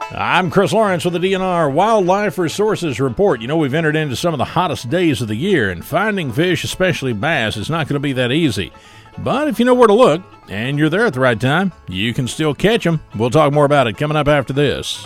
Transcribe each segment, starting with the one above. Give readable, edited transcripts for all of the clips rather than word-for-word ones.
I'm Chris Lawrence with the DNR Wildlife Resources Report. You know, we've entered into some of the hottest days of the year, and finding fish, especially bass, is not going to be that easy. But if you know where to look, and you're there at the right time, you can still catch them. We'll talk more about it coming up after this.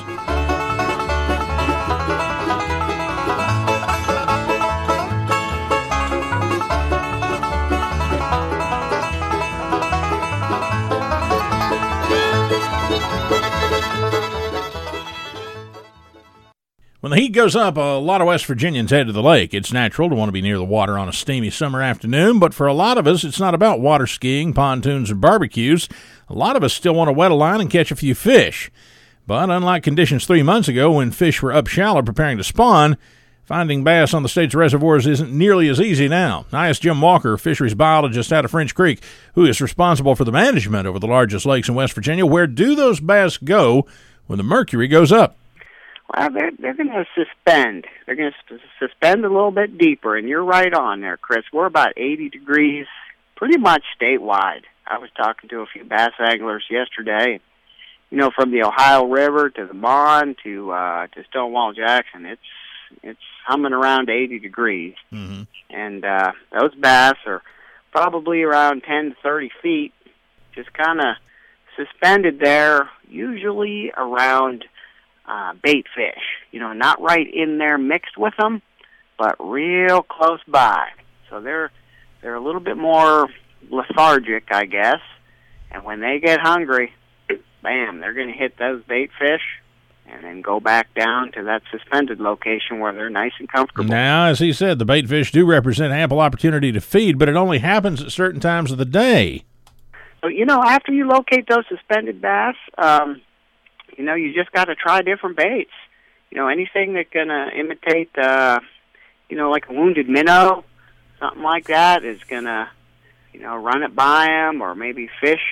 When the heat goes up, a lot of West Virginians head to the lake. It's natural to want to be near the water on a steamy summer afternoon, but for a lot of us, it's not about water skiing, pontoons, or barbecues. A lot of us still want to wet a line and catch a few fish. But unlike conditions 3 months ago when fish were up shallow preparing to spawn, finding bass on the state's reservoirs isn't nearly as easy now. I asked Jim Walker, fisheries biologist out of French Creek, who is responsible for the management over the largest lakes in West Virginia, where do those bass go when the mercury goes up? Well, they're going to suspend. They're going to suspend a little bit deeper, and you're right on there, Chris. We're about 80 degrees pretty much statewide. I was talking to a few bass anglers yesterday. You know, from the Ohio River to the Mon to Stonewall Jackson, it's humming around 80 degrees. Mm-hmm. And those bass are probably around 10 to 30 feet, just kind of suspended there, usually around bait fish, you know, not right in there mixed with them, but real close by. So they're a little bit more lethargic, I guess. And when they get hungry, bam, they're going to hit those bait fish and then go back down to that suspended location where they're nice and comfortable. Now, as he said, the bait fish do represent ample opportunity to feed, but it only happens at certain times of the day. So, you know, after you locate those suspended bass, you know, you just got to try different baits. You know, anything that's going to imitate, you know, like a wounded minnow, something like that is going to, you know, run it by them, or maybe fish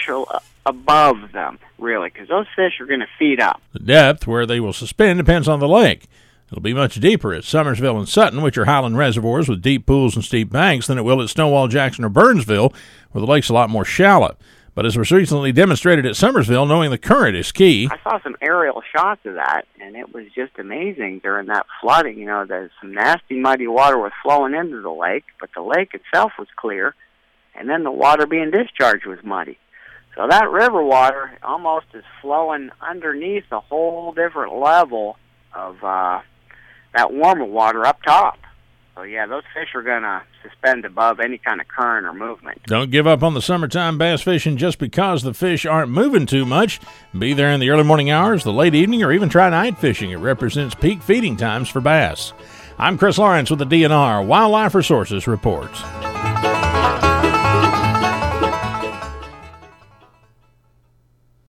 above them, really, because those fish are going to feed up. The depth where they will suspend depends on the lake. It'll be much deeper at Summersville and Sutton, which are highland reservoirs with deep pools and steep banks, than it will at Stonewall Jackson or Burnsville, where the lake's a lot more shallow. But as was recently demonstrated at Summersville, knowing the current is key. I saw some aerial shots of that, and it was just amazing during that flooding. You know, there's some nasty, muddy water was flowing into the lake, but the lake itself was clear, and then the water being discharged was muddy. So that river water almost is flowing underneath a whole different level of that warmer water up top. So, yeah, those fish are going to suspend above any kind of current or movement. Don't give up on the summertime bass fishing just because the fish aren't moving too much. Be there in the early morning hours, the late evening, or even try night fishing. It represents peak feeding times for bass. I'm Chris Lawrence with the DNR Wildlife Resources Report.